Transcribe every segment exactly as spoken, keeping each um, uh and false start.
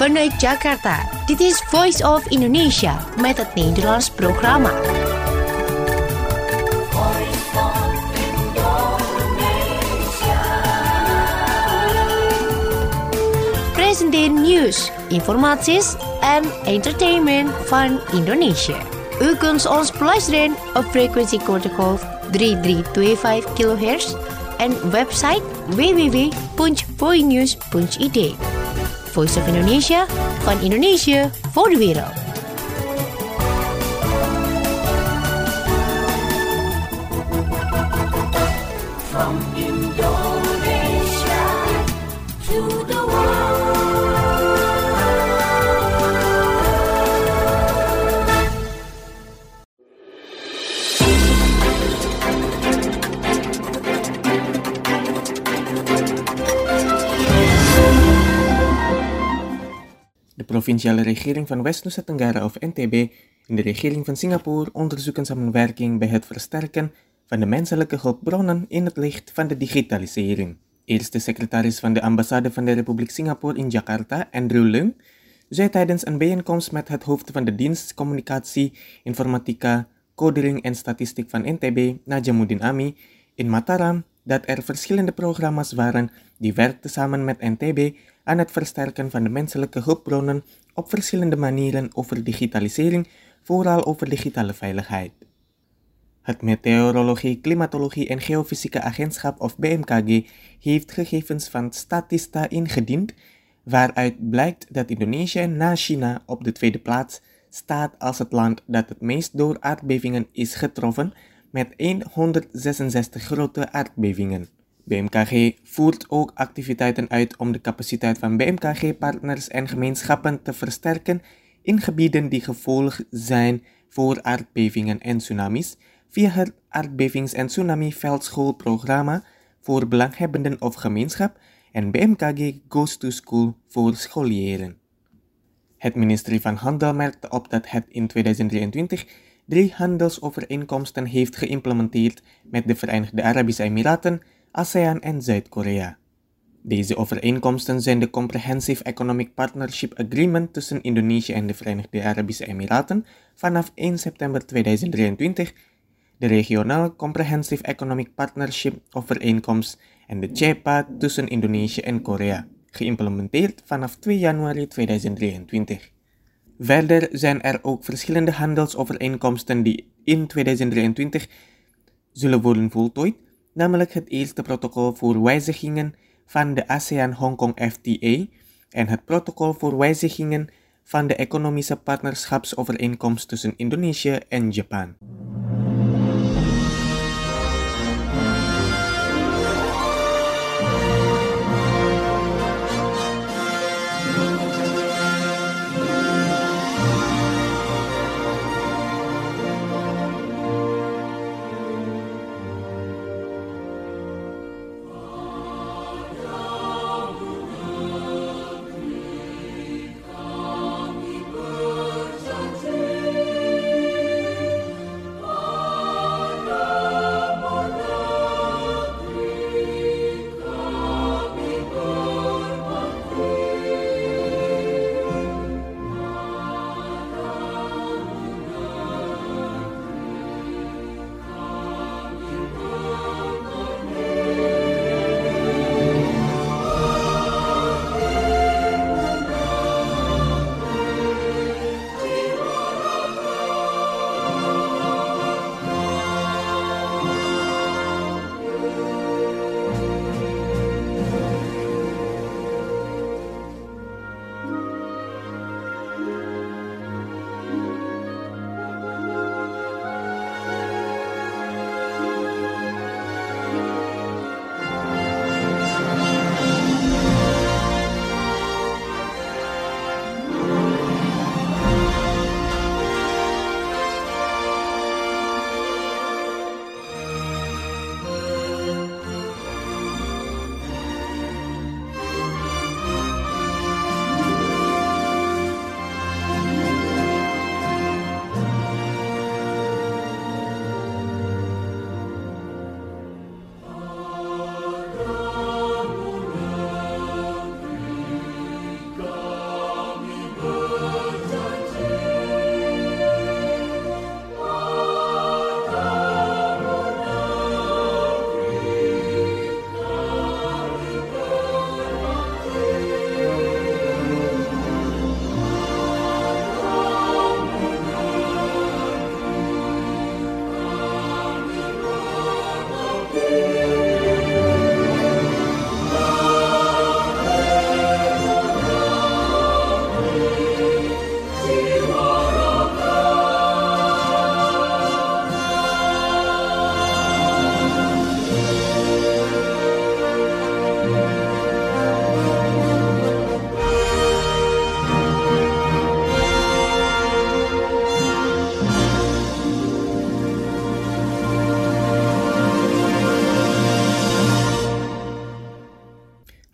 Vanuit Jakarta, dit is Voice of Indonesia met het Nederlands programma. Present nieuws, informaties en entertainment van Indonesia. U kunt ons beluisteren op frequentie protocol drie drie twee vijf kilohertz en website w w w punt voinews punt i d. Voice of Indonesia, van Indonesië voor de wereld. From Indonesia to the world. De provinciale regering van West-Nusa Tenggara of N T B en de regering van Singapore onderzoeken samenwerking bij het versterken van de menselijke hulpbronnen in het licht van de digitalisering. Eerste secretaris van de ambassade van de Republiek Singapore in Jakarta, Andrew Leung, zei tijdens een bijeenkomst met het hoofd van de dienst Communicatie, Informatica, Codering en Statistiek van N T B, Najamuddin Ami, in Mataram dat er verschillende programma's waren die werkten samen met N T B aan het versterken van de menselijke hulpbronnen op verschillende manieren over digitalisering, vooral over digitale veiligheid. Het Meteorologie, Klimatologie en Geofysieke Agentschap of B M K G heeft gegevens van Statista ingediend, waaruit blijkt dat Indonesië na China op de tweede plaats staat als het land dat het meest door aardbevingen is getroffen, met honderdzesenzestig grote aardbevingen. B M K G voert ook activiteiten uit om de capaciteit van B M K G-partners en gemeenschappen te versterken in gebieden die gevoelig zijn voor aardbevingen en tsunamis, via het aardbevings- en tsunami-veldschoolprogramma voor belanghebbenden of gemeenschap en B M K G Goes to School voor scholieren. Het ministerie van Handel merkte op dat het in tweeduizend drieëntwintig drie handelsovereenkomsten heeft geïmplementeerd met de Verenigde Arabische Emiraten, ASEAN en Zuid-Korea. Deze overeenkomsten zijn de Comprehensive Economic Partnership Agreement tussen Indonesië en de Verenigde Arabische Emiraten vanaf één september tweeduizend drieëntwintig, de Regionale Comprehensive Economic Partnership Overeenkomst en de C E P A tussen Indonesië en Korea, geïmplementeerd vanaf twee januari tweeduizend drieëntwintig. Verder zijn er ook verschillende handelsovereenkomsten die in tweeduizend drieëntwintig zullen worden voltooid, namelijk het eerste protocol voor wijzigingen van de ASEAN-Hongkong F T A en het protocol voor wijzigingen van de economische partnerschapsovereenkomst tussen Indonesië en Japan.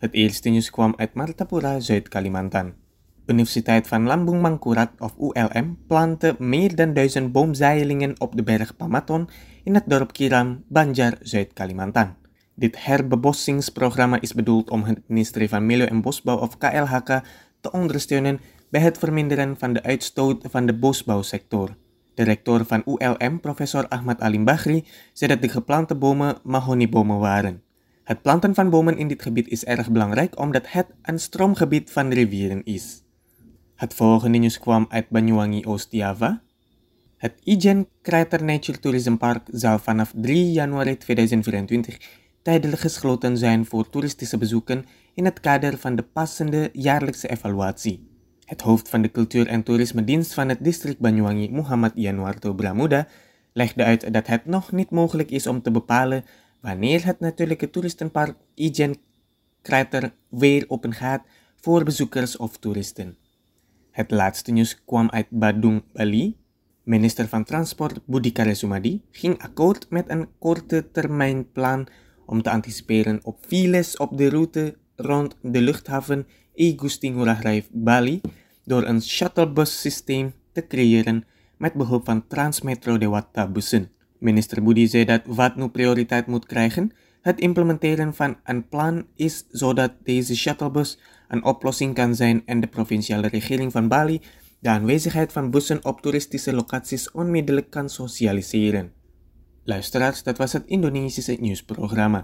Het eerste nieuws kwam uit Martapura, Zuid-Kalimantan. Universiteit van Lambung Mangkurat of U L M plantte meer dan duizend boomzaailingen op de berg Pamaton in het dorp Kiram, Banjar, Zuid-Kalimantan. Dit herbebossingsprogramma is bedoeld om het ministerie van Milieu en Bosbouw of K L H K te ondersteunen bij het verminderen van de uitstoot van de bosbouwsector. De rector van U L M, professor Ahmad Alim Baghri, zei dat de geplante bomen mahoniebomen waren. Het planten van bomen in dit gebied is erg belangrijk omdat het een stroomgebied van rivieren is. Het volgende nieuws kwam uit Banyuwangi, Oost-Java. Het Ijen Crater Nature Tourism Park zal vanaf drie januari tweeduizend vierentwintig tijdelijk gesloten zijn voor toeristische bezoeken in het kader van de passende jaarlijkse evaluatie. Het hoofd van de cultuur- en toerisme-dienst van het district Banyuwangi, Muhammad Yanuarto Bramuda, legde uit dat het nog niet mogelijk is om te bepalen wanneer het natuurlijke toeristenpark Ijen Crater weer open gaat voor bezoekers of toeristen. Het laatste nieuws kwam uit Badung, Bali. Minister van Transport Budi Karya Sumadi ging akkoord met een korte termijn plan om te anticiperen op files op de route rond de luchthaven Igusti Ngurah Rai, Bali door een shuttlebussysteem te creëren met behulp van Transmetro Dewata bussen. Minister Budi zei dat wat nu prioriteit moet krijgen, het implementeren van een plan is zodat deze shuttlebus een oplossing kan zijn en de provinciale regering van Bali de aanwezigheid van bussen op toeristische locaties onmiddellijk kan socialiseren. Luisteraars, dat was het Indonesische nieuwsprogramma.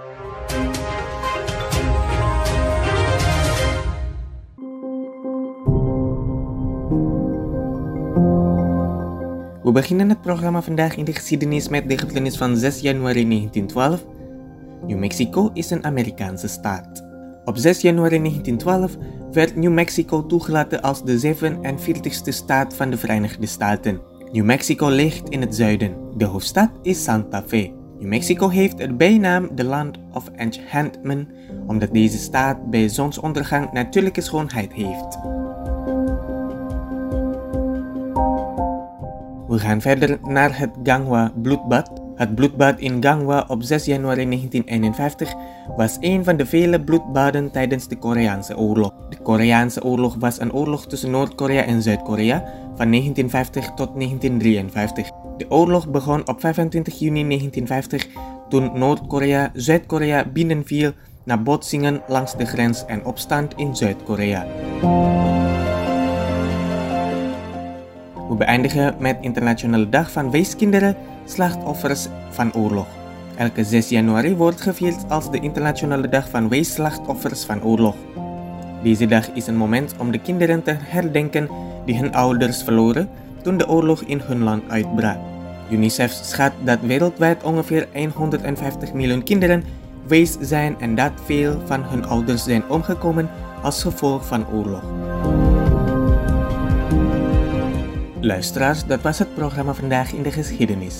We beginnen het programma vandaag in de geschiedenis met de gebeurtenis van zes januari negentien twaalf. New Mexico is een Amerikaanse staat. Op zes januari negentien twaalf werd New Mexico toegelaten als de zevenenveertigste staat van de Verenigde Staten. New Mexico ligt in het zuiden. De hoofdstad is Santa Fe. New Mexico heeft de bijnaam The Land of Enchantment, omdat deze staat bij zonsondergang natuurlijke schoonheid heeft. We gaan verder naar het Gangwa bloedbad. Het bloedbad in Gangwa op zes januari negentien eenenvijftig was een van de vele bloedbaden tijdens de Koreaanse oorlog. De Koreaanse oorlog was een oorlog tussen Noord-Korea en Zuid-Korea van negentien vijftig tot negentien drieënvijftig. De oorlog begon op vijfentwintig juni negentien vijftig toen Noord-Korea Zuid-Korea binnenviel na botsingen langs de grens en opstand in Zuid-Korea. We beëindigen met Internationale Dag van Weeskinderen, slachtoffers van oorlog. Elke zes januari wordt gevierd als de Internationale Dag van Weesslachtoffers van oorlog. Deze dag is een moment om de kinderen te herdenken die hun ouders verloren toen de oorlog in hun land uitbrak. UNICEF schat dat wereldwijd ongeveer honderdvijftig miljoen kinderen wees zijn en dat veel van hun ouders zijn omgekomen als gevolg van oorlog. Luisteraars, dat was het programma vandaag in de geschiedenis.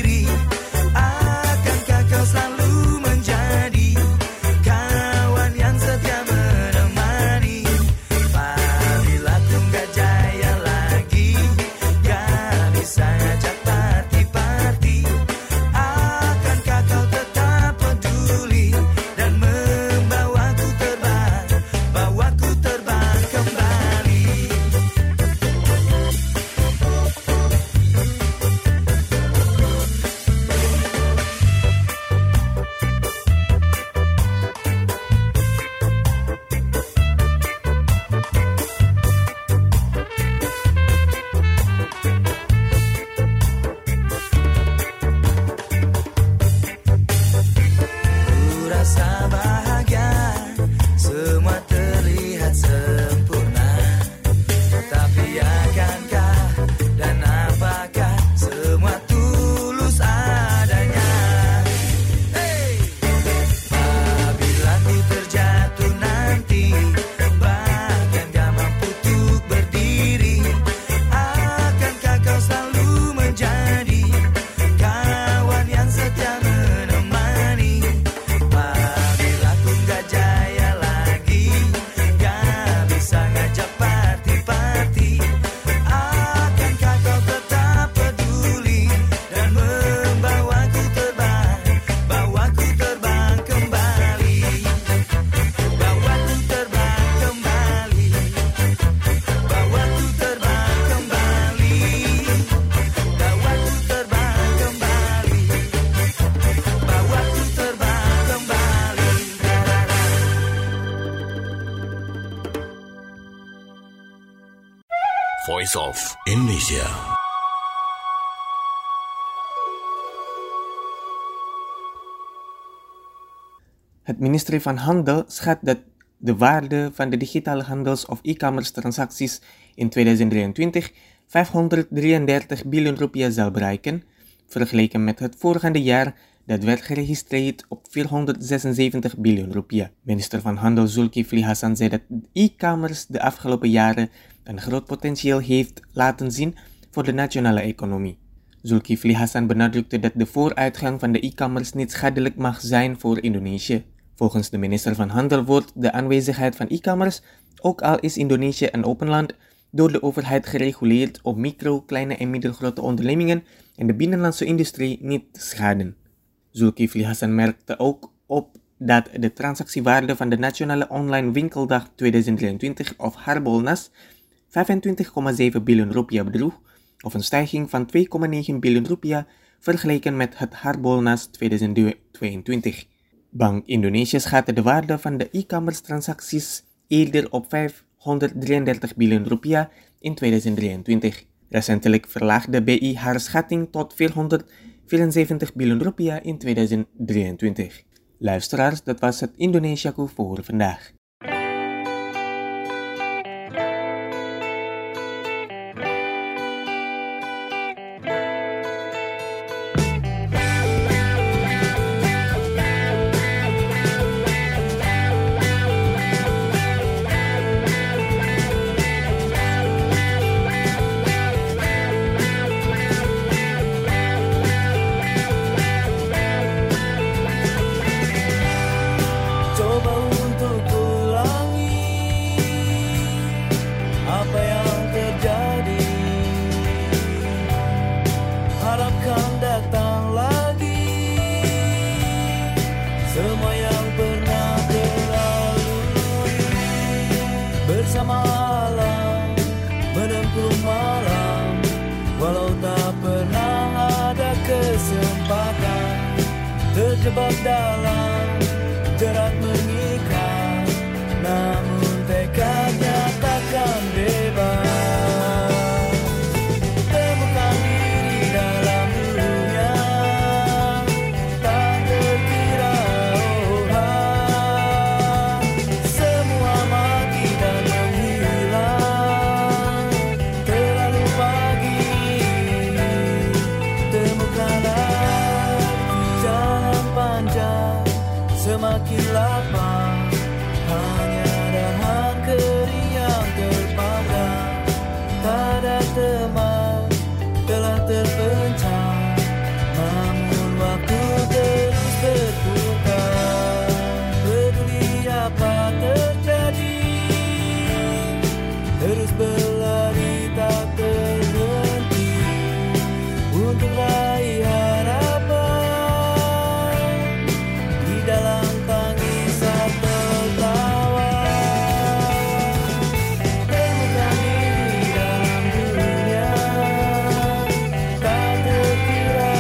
Yang Voice of Indonesia. Het ministerie van Handel schat dat de waarde van de digitale handels- of e-commerce transacties in tweeduizend drieëntwintig vijfhonderddrieëndertig biljoen rupiah zal bereiken, vergeleken met het voorgaande jaar dat werd geregistreerd op vierhonderdzesenzeventig biljoen rupiah. Minister van Handel Zulkifli Hasan zei dat e-commerce de afgelopen jaren een groot potentieel heeft laten zien voor de nationale economie. Zulkifli Hasan benadrukte dat de vooruitgang van de e-commerce niet schadelijk mag zijn voor Indonesië. Volgens de minister van Handel wordt de aanwezigheid van e-commerce, ook al is Indonesië een open land, door de overheid gereguleerd om micro, kleine en middelgrote ondernemingen en de binnenlandse industrie niet te schaden. Zulkifli Hasan merkte ook op dat de transactiewaarde van de Nationale Online Winkeldag tweeduizend drieëntwintig of Harbolnas vijfentwintig komma zeven biljoen rupiah bedroeg, of een stijging van twee komma negen biljoen rupiah vergeleken met het Harbolnas tweeduizend tweeëntwintig. Bank Indonesië schatte de waarde van de e-commerce transacties eerder op vijfhonderddrieëndertig biljoen rupiah in tweeduizend drieëntwintig. Recentelijk verlaagde B I haar schatting tot vierhonderdvierenzeventig biljoen rupiah in tweeduizend drieëntwintig. Luisteraars, dat was het Indonesiaku voor vandaag. Terjebak dalam jerat mengikat, namun tekadnya takkan bebas. Temukan diri dalam dunia tak terkira, oh ah. Semua mati dan menghilang terlalu pagi. Temukanlah jalan panjang semakin lapang, hanya dahan kering yang terpanggang. Tak ada teman telah terpencang, namun waktu terus berputar. Peduli apa terjadi, terus berlari tak terhenti untuk raih harapan di dalam tangisan tertawa. Temukan diri dalam dunia tak terkira,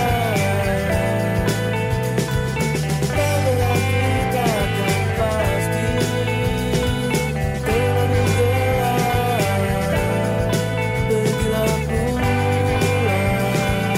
tak berarti takkan pasti terlalu gelap. Pergilah pulang.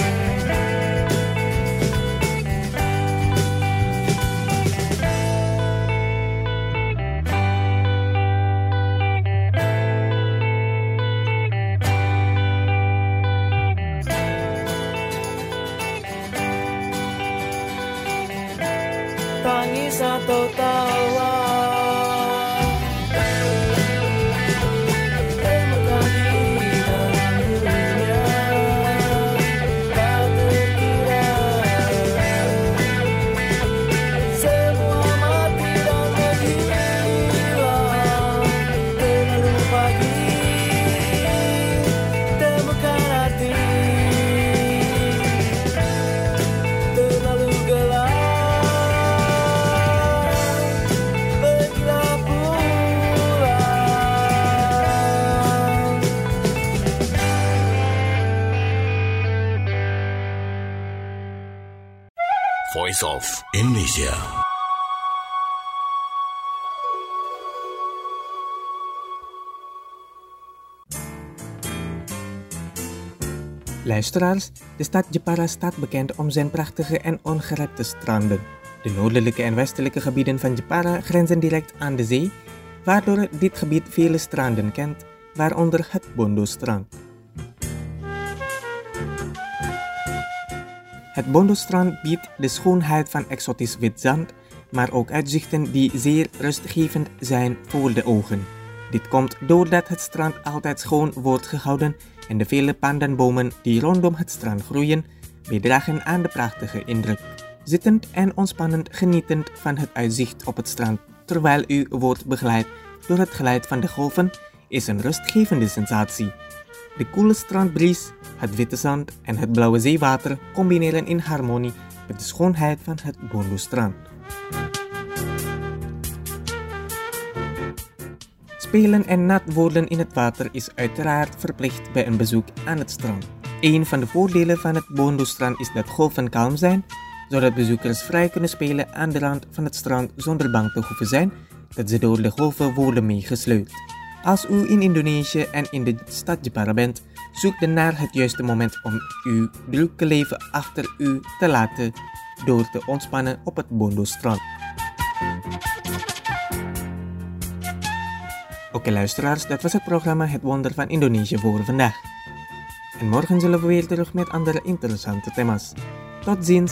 Tangis atau tawa, temukan diri dalam dunia tak terkira. Semua mati dan menghilang terlalu pagi. Temukan arti terlalu gelap. Pergilah pulang. Voice of Indonesia. Luisteraars, de stad Jepara staat bekend om zijn prachtige en ongerepte stranden. De noordelijke en westelijke gebieden van Jepara grenzen direct aan de zee, waardoor dit gebied vele stranden kent, waaronder het Bondo-strand. Het Bondo-strand biedt de schoonheid van exotisch wit zand, maar ook uitzichten die zeer rustgevend zijn voor de ogen. Dit komt doordat het strand altijd schoon wordt gehouden en de vele pandanbomen die rondom het strand groeien, bijdragen aan de prachtige indruk. Zittend en ontspannend genietend van het uitzicht op het strand, terwijl u wordt begeleid door het geluid van de golven, is een rustgevende sensatie. De koele strandbries, het witte zand en het blauwe zeewater combineren in harmonie met de schoonheid van het Bondo-strand. Spelen en nat worden in het water is uiteraard verplicht bij een bezoek aan het strand. Een van de voordelen van het Bondo-strand is dat golven kalm zijn, zodat bezoekers vrij kunnen spelen aan de rand van het strand zonder bang te hoeven zijn dat ze door de golven worden meegesleurd. Als u in Indonesië en in de stad Jepara bent, zoek dan naar het juiste moment om uw drukke leven achter u te laten door te ontspannen op het Bondo-strand. Oké luisteraars, dat was het programma Het Wonder van Indonesië voor vandaag. En morgen zullen we weer terug met andere interessante thema's. Tot ziens!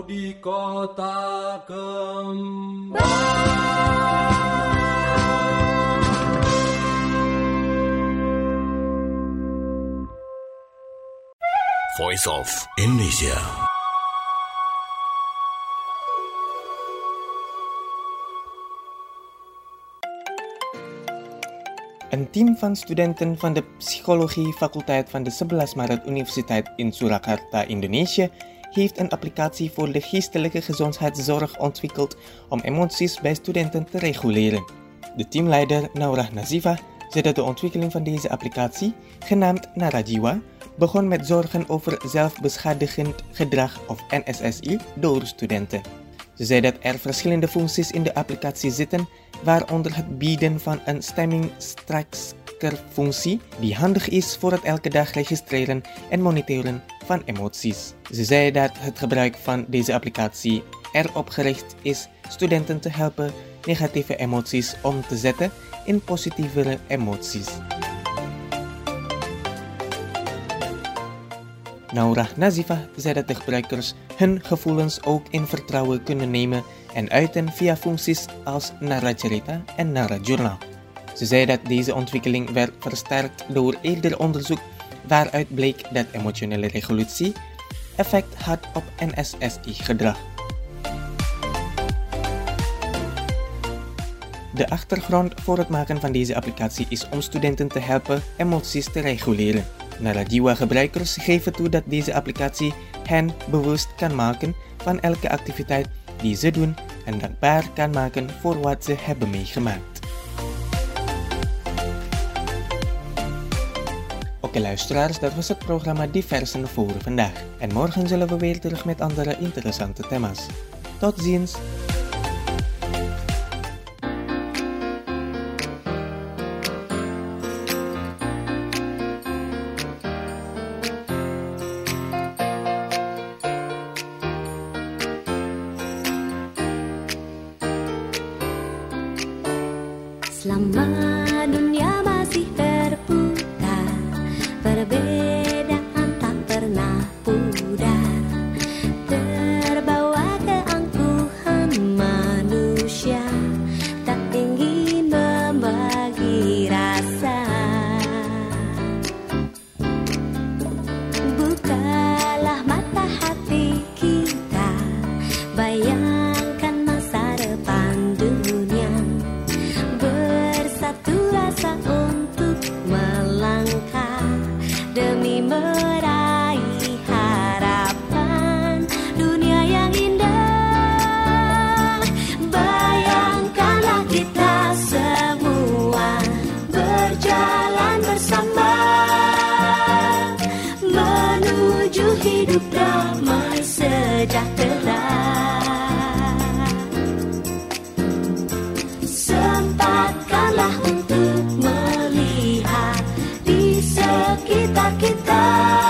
di kota kembang. Voice of Indonesia. Een team van studenten van de Psychologie Faculteit van de twaalf Maart Universiteit in Surakarta, Indonesië, heeft een applicatie voor de geestelijke gezondheidszorg ontwikkeld om emoties bij studenten te reguleren. De teamleider Naurah Nazifa zei dat de ontwikkeling van deze applicatie, genaamd Narajiwa, begon met zorgen over zelfbeschadigend gedrag of N S S I door studenten. Ze zei dat er verschillende functies in de applicatie zitten, waaronder het bieden van een stemmingstrekskerfunctie die handig is voor het elke dag registreren en monitoren van emoties. Ze zei dat het gebruik van deze applicatie erop gericht is studenten te helpen negatieve emoties om te zetten in positievere emoties. Naurah Nazifa zei dat de gebruikers hun gevoelens ook in vertrouwen kunnen nemen en uiten via functies als Naracerita en Narajournal. Ze zei dat deze ontwikkeling werd versterkt door eerder onderzoek waaruit bleek dat emotionele regulatie effect had op N S S I-gedrag. De achtergrond voor het maken van deze applicatie is om studenten te helpen emoties te reguleren. Narajiwa-gebruikers geven toe dat deze applicatie hen bewust kan maken van elke activiteit die ze doen en dankbaar kan maken voor wat ze hebben meegemaakt. Oké luisteraars, dat was het programma Diversen voor vandaag. En morgen zullen we weer terug met andere interessante thema's. Tot ziens! Selama dunia masih berputar, perbedaan tak pernah pudar, terbawa keangkuhan manusia, tak ingin membagi rasa. Bukalah mata hati kita, bayangkan masa depan dunia, bersatu rasa untuk melangkah demi meraih harapan dunia yang indah. Bayangkanlah kita semua berjalan bersama menuju hidup damai sejahtera. Sempatkanlah untuk melihat di sekitar kita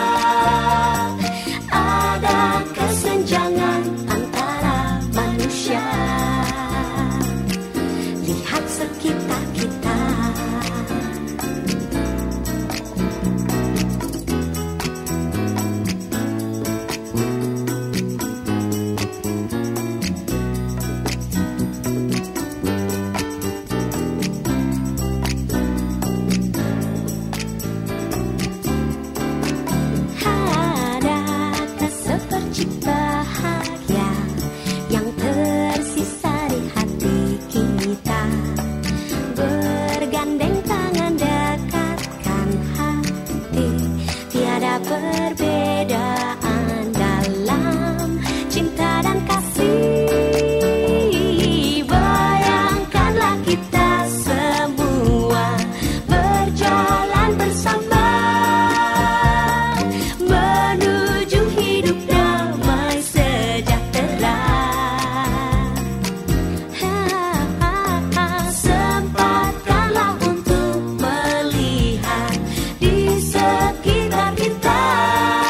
ada kesenjangan antara manusia. Lihat sekitar kita. Adakah sepercik bahagia yang tersisa di hati kita, bergandeng tangan dekatkan hati, tiada perbedaan dalam cinta dan kasih. Bayangkanlah kita semua berjalan bersama menuju hidup damai sejahtera. Sempatkanlah untuk melihat di sekitar kita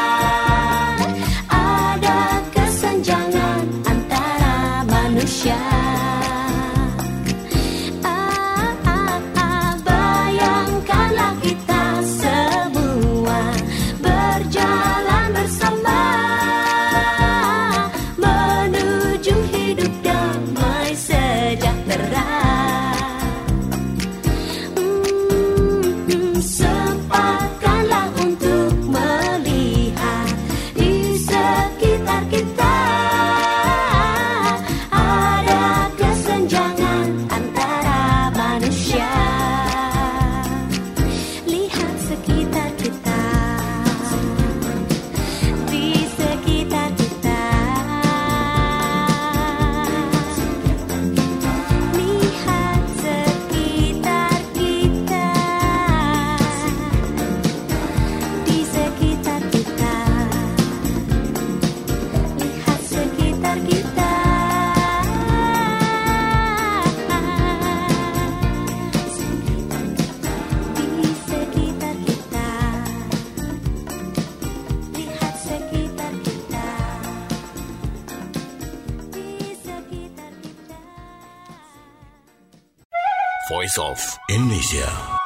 Voice of Indonesia.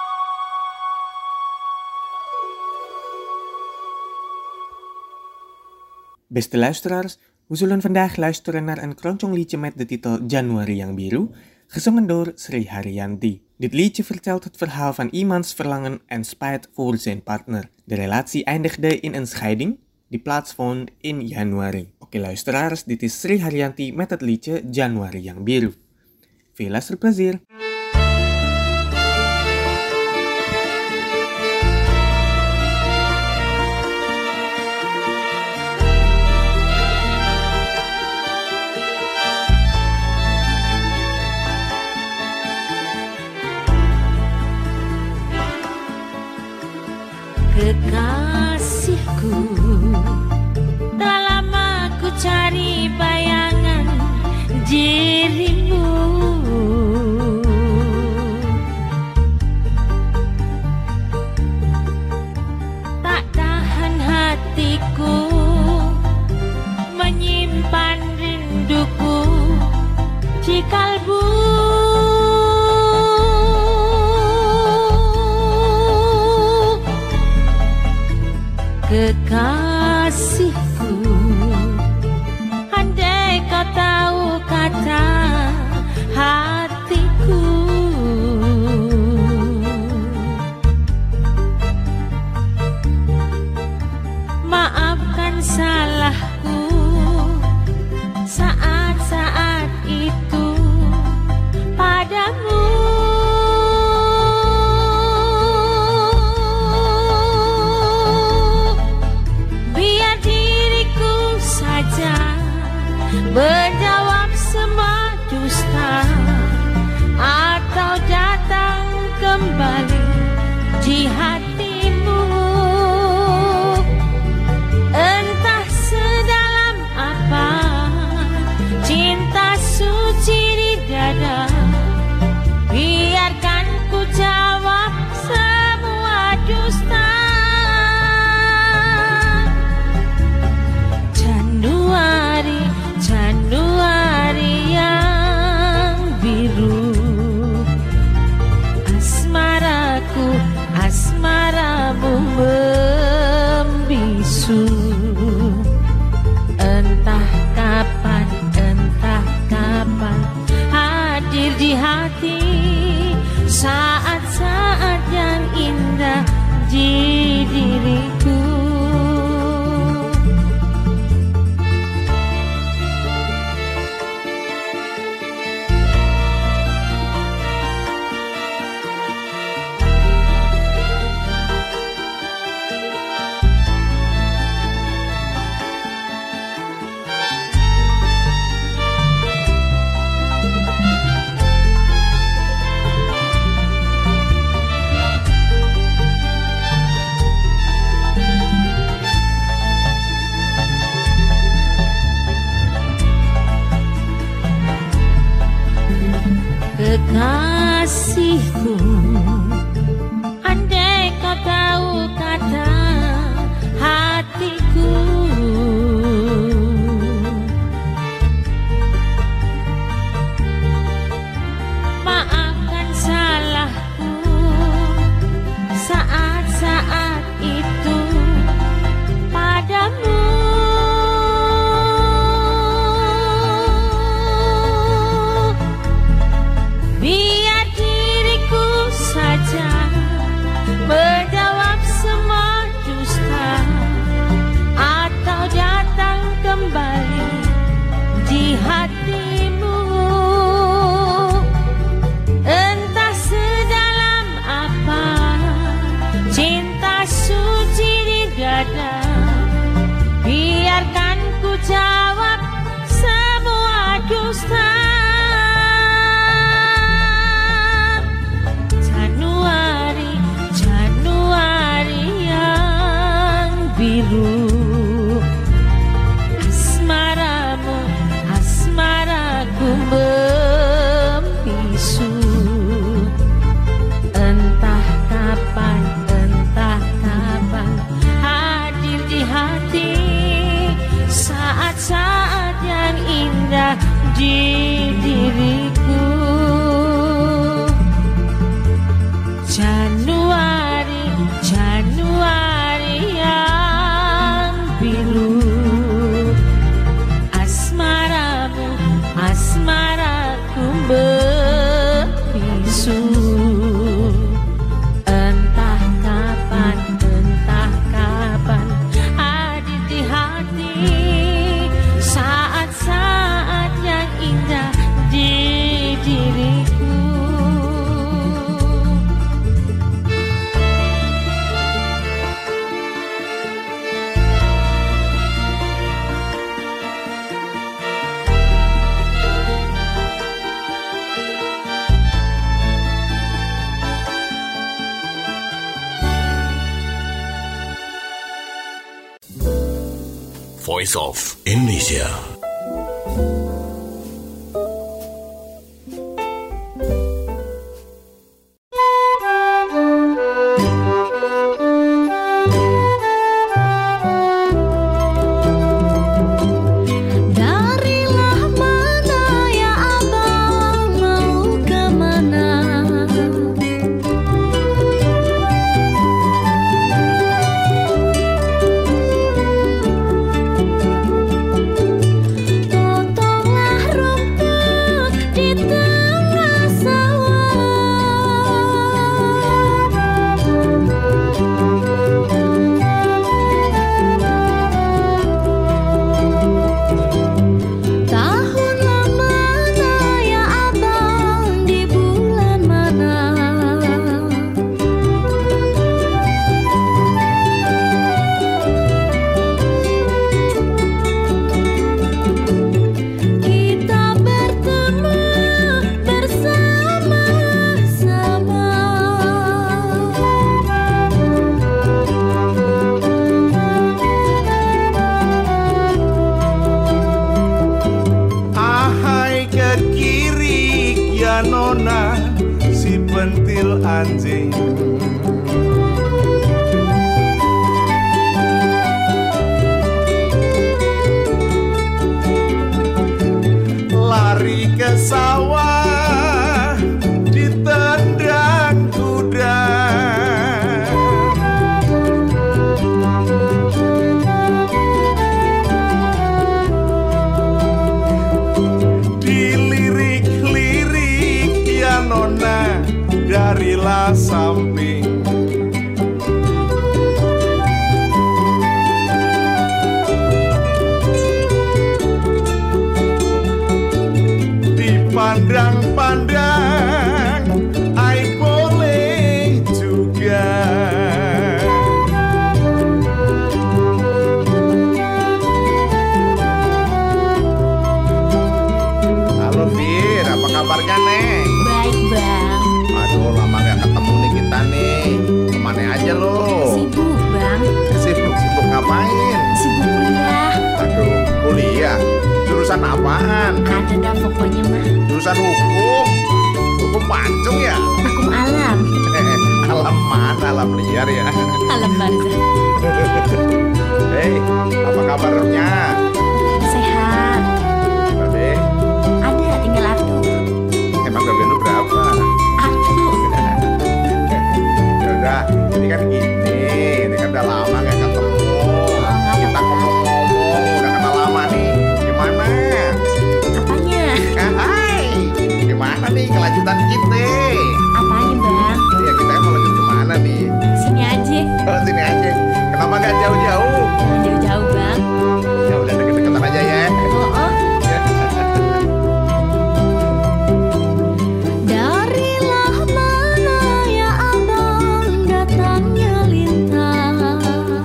Beste luisteraars, we zullen vandaag luisteren naar een kroncong-liedje met de titel Januari yang Biru, gezongen door Sri Haryanti. Dit liedje vertelt het verhaal van iemands verlangen en spijt voor zijn partner. De relatie eindigde in een scheiding die plaatsvond in januari. Oké luisteraars, dit is Sri Haryanti met het liedje Januari yang Biru. Veel luisterplezier! Kekasihku, tak lama ku cari bayangan dirimu. Tak tahan hatiku menyimpan rinduku di kalbu. Kekasihku, andai kau tahu kata hatiku, maafkan salahku saat-saat itu padamu. Menjawab semua dusta atau datang kembali di hatimu. Entah sedalam apa cinta suci di dada, biarkan ku jawab semua dusta. Januari Januari yang biru, asmaraku, asmaramu membisu. Entah kapan, entah kapan hadir di hati saat-saat yang indah di diriku. Kekasihku, andai kau tahu kata hatiku, maafkan salahku saat-saat itu padamu. Biar diriku saja menjawab semua dusta atau datang kembali di hatimu. Entah sedalam apa cinta suci di dada, biarkan ku jawab semua dusta. Biru, asmaramu, asmaraku membisu. Entah kapan, entah kapan hadir di hati saat-saat yang indah di diriku. Voice of Indonesia. Nona si pentil anjing, lari ke sawah ditendang kuda, Nona darilah samping, dipandang-pandang ai boleh juga. Halo Fir, apa kabarnya Neng? Baik Bang. Aduh, lama gak ketemu nih kita nih. Kemana aja lo? Sibuk Bang. Sibuk-sibuk ngapain? Sibuk kuliah. Aduh, kuliah? Jurusan apaan? Ada dah pokoknya mah. Jurusan hukum? Hukum pancung ya? Hukum alam. Alam mana? Alam liar ya? Alam barzah. Hei, apa kabarnya? Sehat. Babe? Ada, tinggal atur. Emang babe lu berapa? Atur. Yaudah, ini kan gini, ini kan udah lama gak ketemu. Kita ngomong-ngomong, udah kenal lama nih. Gimana? Apanya? Hai, gimana nih kelanjutan kita? Apanya Bang? Ya kita kan mau lanjut kemana nih? Sini aja. Oh sini aja. Kenapa gak jauh-jauh? Jangan jauh-jauh Bang. Ya udah deket-deketan aja ya. Oh, oh. Darilah mana ya abang datangnya lintang,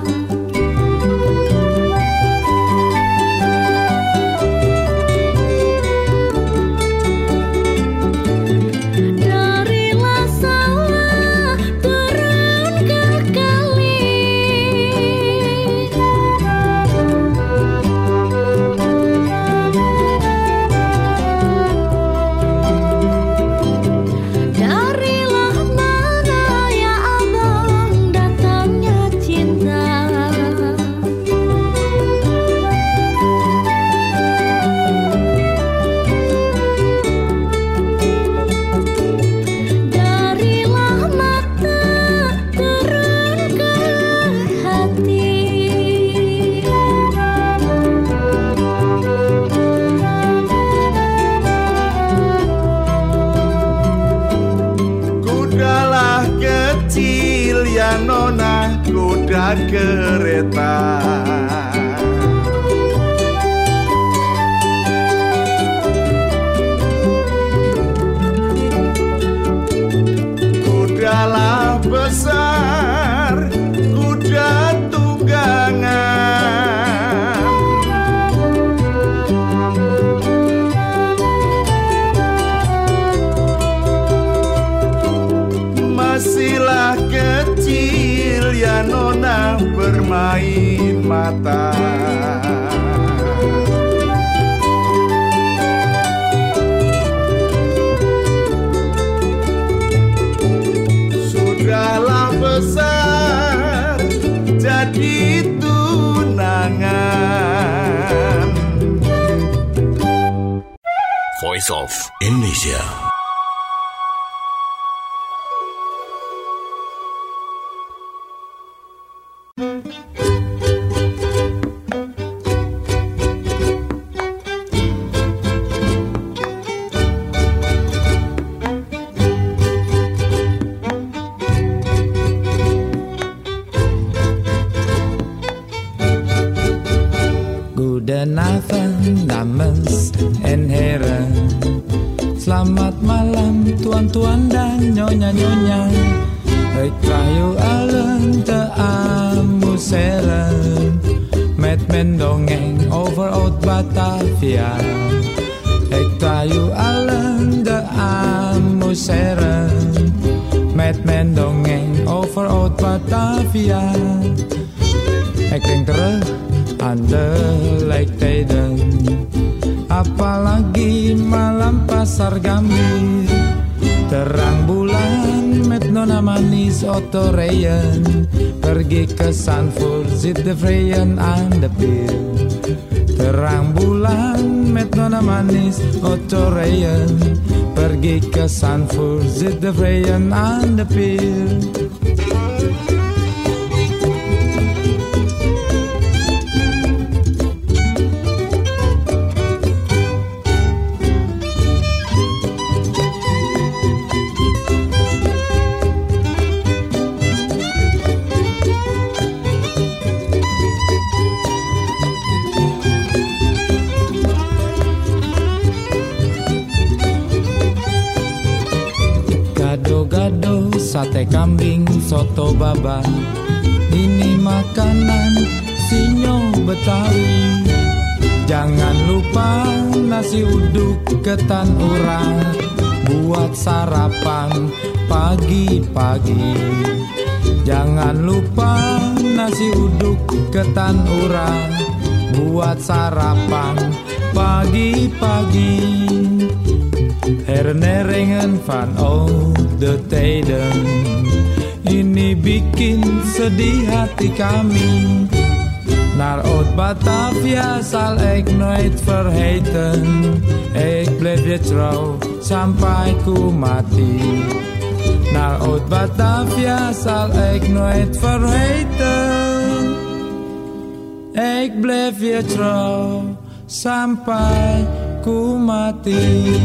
darilah sawah turun ke kali, darilah mana ya abang datangnya cinta, darilah mata turun ke hati. Kudalah kecil ya nona, kuda kereta. Kudalah besar, kuda tunggangan. Masihlah kecil ya nona bermain mata. Voice of Indonesia. Goedenavond, dames en heren. Selamat malam, tuan-tuan dan nyonya-nyonya. Ik rayu allen te amuseren met men dongeng over Oud Batavia. Ik rayu allen te amuseren met men dongeng over Oud Batavia. Ik denk terug aan de leeftijden, apalagi malam pasar Gambir. Terang bulan met nona manis otoreien, pergi ke Sanford zit de vrijen aan de pier. Terang bulan met nona manis otoreien, pergi ke Sanford zit de vrijen aan de pier. Gado-gado, sate kambing, soto babat, ini makanan sinyo Betawi. Jangan lupa nasi uduk ketan urang, buat sarapan pagi-pagi. Jangan lupa nasi uduk ketan urang, buat sarapan pagi-pagi. Herinneringen van oude tijden, ini bikin sedih hati kami. Naar Oud Batavia zal ik nooit vergeten. Ik blijf je trouw sampai ku mati. Naar Oud Batavia zal ik nooit vergeten. Ik blijf je trouw sampai ku mati.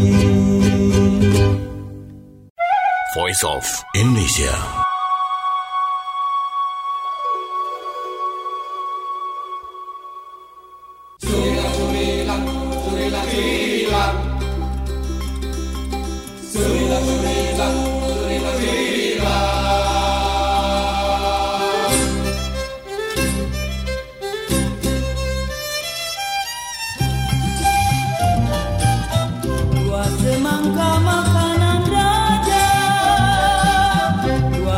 Voice of Indonesia. Dua semangka makanan raja, dua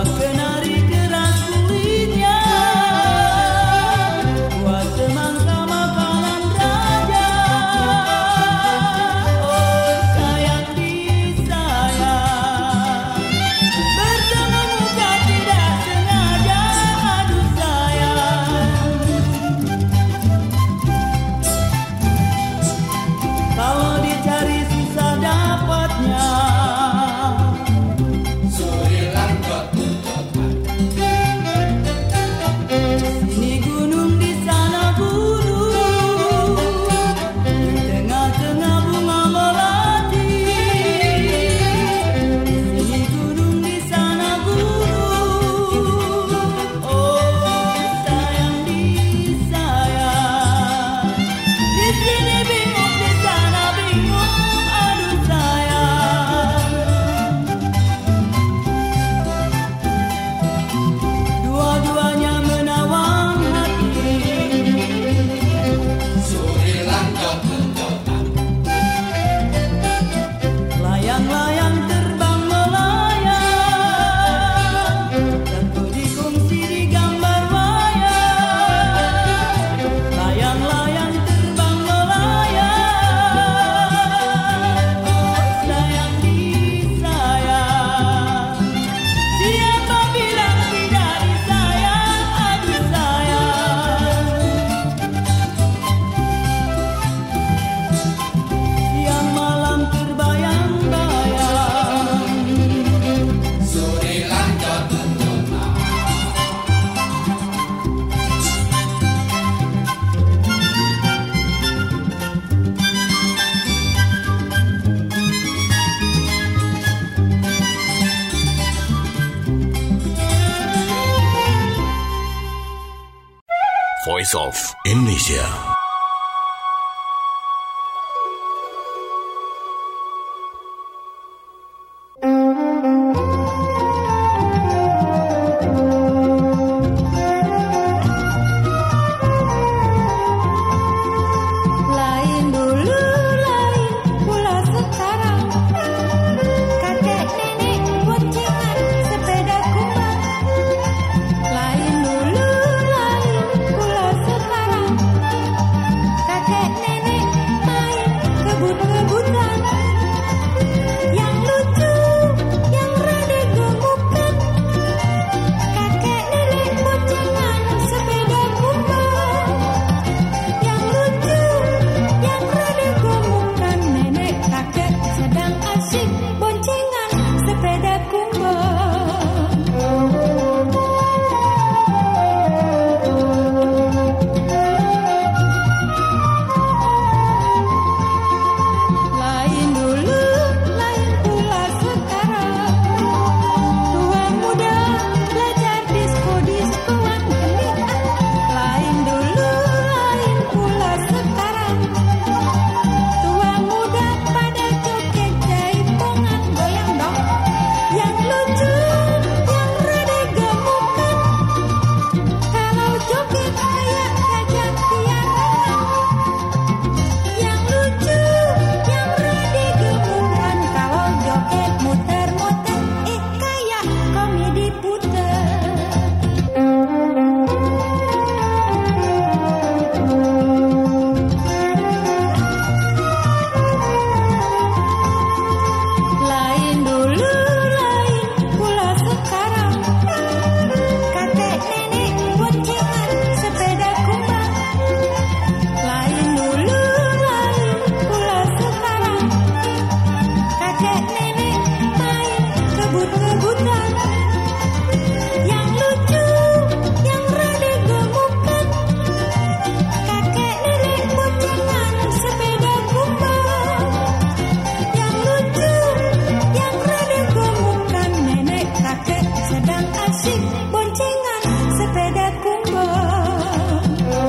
Voice of Indonesia. Lain dulu, lain pula sekarang. Kakek nenek boncengan sepeda kumbang. Lain dulu, lain pula sekarang. Kakek nenek main kebut-kebutan. Yang lucu, yang rada gemukan. Kakek nenek boncengan sepeda kumbang. Yang lucu, yang rada gemukan. Nenek kakek sedang asik boncengan sepeda kumbang. Lain dulu, lain pula sekarang. Tua muda belajar disko-diskoan kenik. Lain dulu, lain pula sekarang. Tua muda pada joget jaipongan goyang dong. Yang lucu, yang rada gemukan. Kalau joget kayak gajah piangan. Yang lucu, yang rada gemukan. Kalau joget muter-muter, eh kayak komedi puter. Lain dulu, lain pula sekarang. Kakek nenek boncengan sepeda kumbang. Lain dulu, lain pula sekarang. Kakek nenek main kebut-kebutan. Yang lucu, yang rada gemukan. Kakek nenek boncengan sepeda kumbang. Yang lucu, yang rada gemukan. Nenek kakek sedang asik boncengan sepeda kumbang.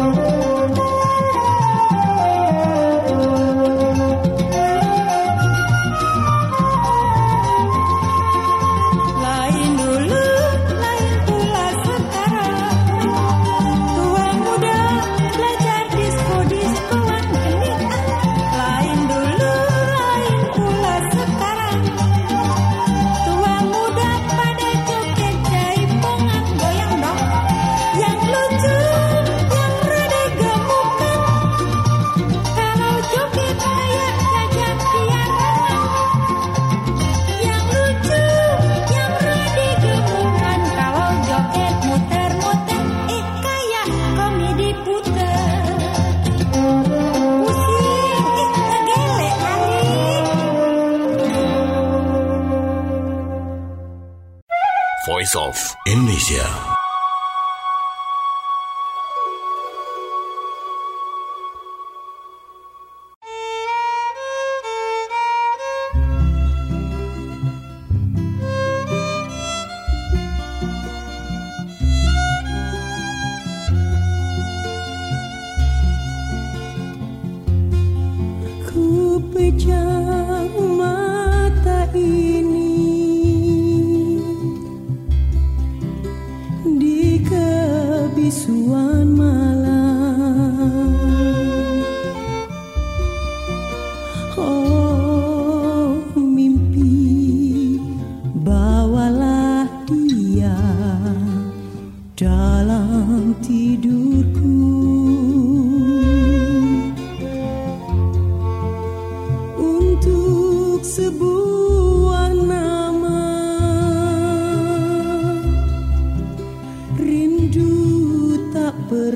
Lain dulu, lain pula sekarang. Tua muda belajar disko-diskoan kenik. Lain dulu, lain pula sekarang. Tua muda pada joget jaipongan goyang dong. Yang lucu, yang rada gemukan. Kalau joget kayak gajah piangan. Yang lucu, yang rada gemukan. Kalau joget muter-muter, eh kayak komedi puter. Pusing, eh ngegele kali. Voice of Indonesia. Ku pejam mata ini di kebisuan malam. Oh mimpi, bawalah dia dalam tidurku. Untuk sebuah nama, rindu tak pernah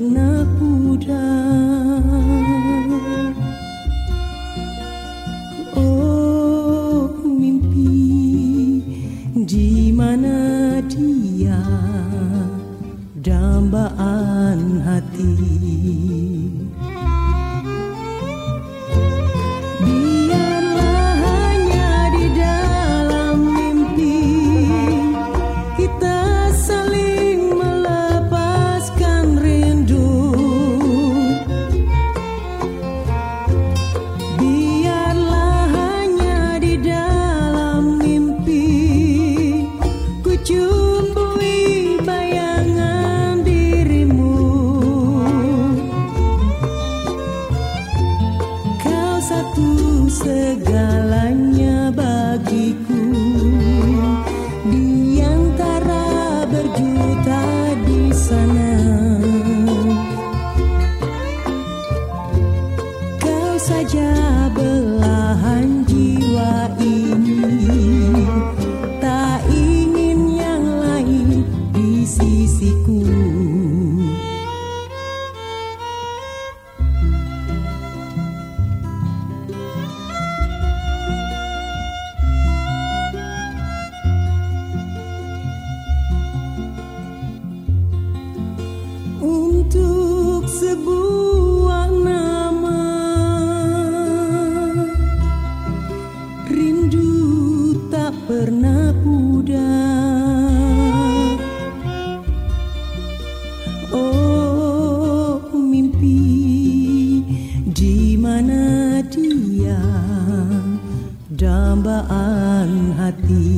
dambaan hati.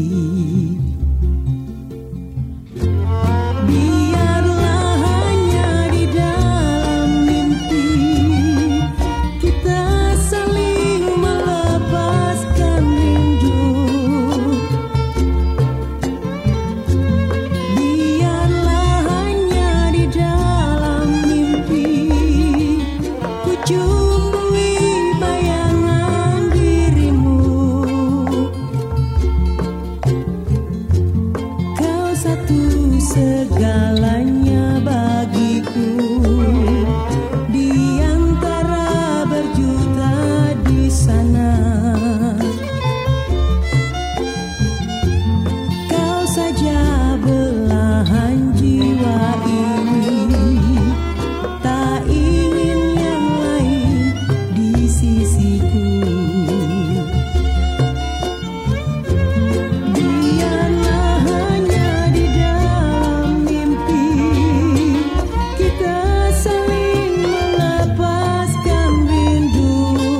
Biarlah hanya di dalam mimpi kita saling melepaskan rindu. Biarlah hanya di dalam mimpi ku cumbui bayangan dirimu. Kau satu segalanya bagiku, di antara berjuta di sana. Kau saja belahan jiwa ini, tak ingin yang lain di sisiku. Biarlah hanya di dalam mimpi kita saling melepaskan rindu.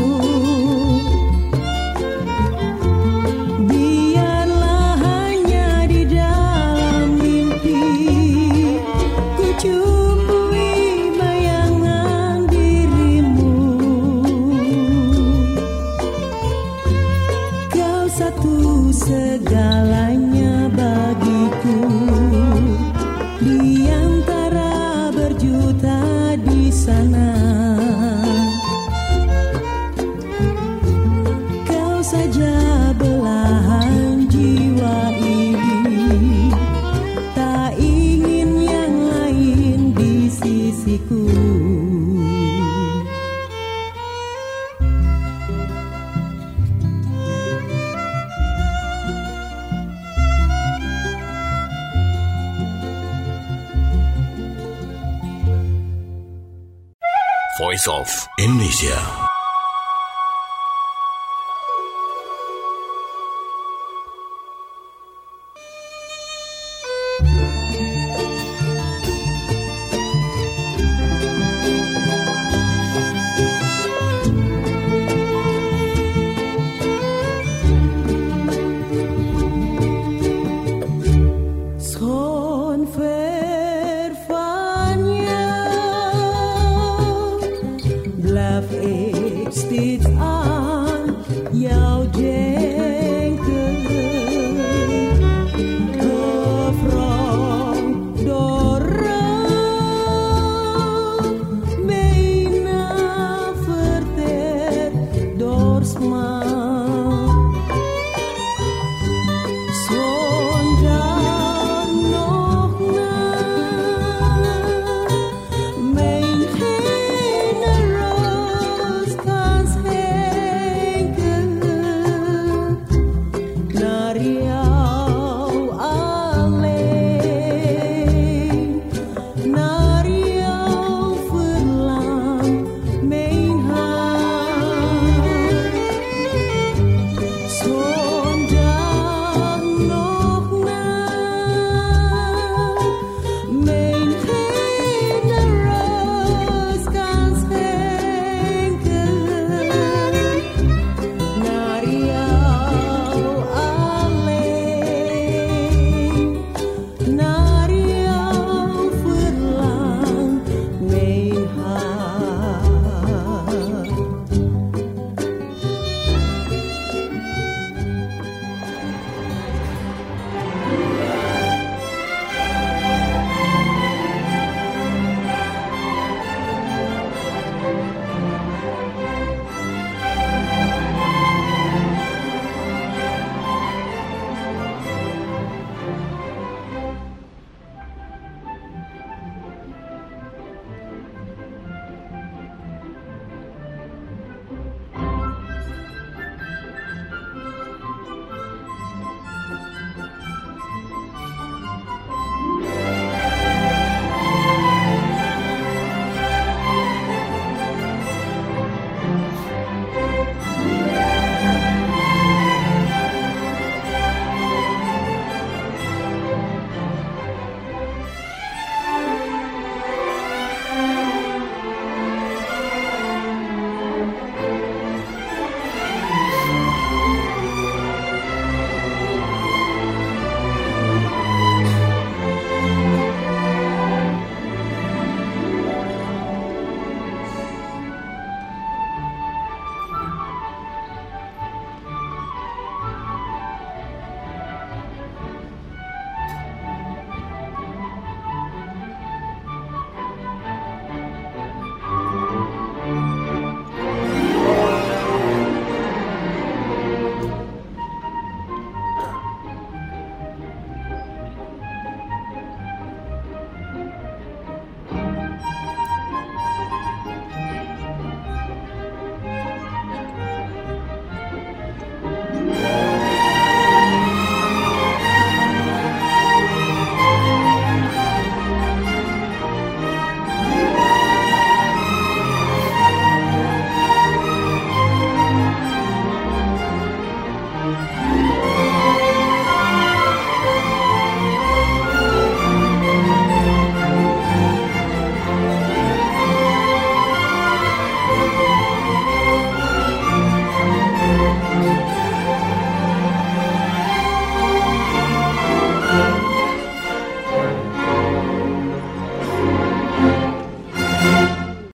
Biarlah hanya di dalam mimpi ku cumbui bayangan dirimu. Kau satu segalanya bagiku, di antara berjuta di sana. Kau saja belahan jiwa ini, tak ingin yang lain di sisiku. Voice of Indonesia. Son ver van jou, blijf ik steeds